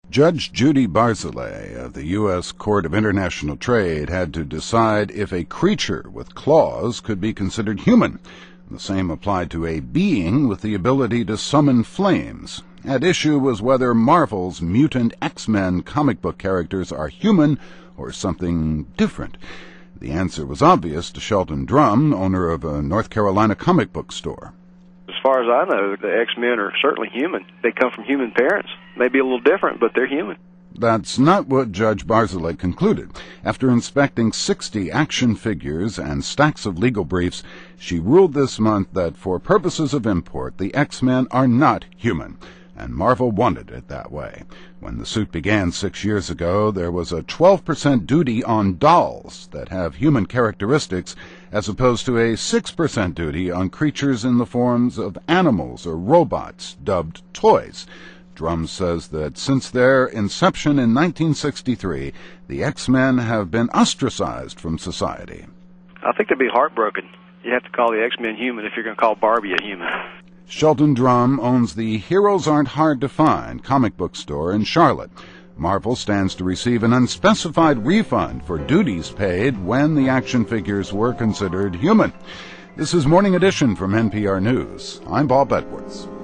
Judge Judy Barzilay of the U.S. Court of International Trade had to decide if a creature with claws could be considered human. The same applied to a being with the ability to summon flames. At issue was whether Marvel's mutant X-Men comic book characters are human or something different. The answer was obvious to Shelton Drum, owner of a North Carolina comic book store. As far as I know, the X-Men are certainly human. They come from human parents. Maybe a little different, but they're human. That's not what Judge Barzilay concluded. After inspecting 60 action figures and stacks of legal briefs, she ruled this month that for purposes of import, the X-Men are not human, and Marvel wanted it that way. When the suit began 6 years ago, there was a 12% duty on dolls that have human characteristics, as opposed to a 6% duty on creatures in the forms of animals or robots, dubbed toys. Drum says that since their inception in 1963, the X-Men have been ostracized from society. I think they'd be heartbroken. You have to call the X-Men human if you're going to call Barbie a human. Shelton Drum owns the Heroes Aren't Hard to Find comic book store in Charlotte. Marvel stands to receive an unspecified refund for duties paid when the action figures were considered human. This is Morning Edition from NPR News. I'm Bob Edwards.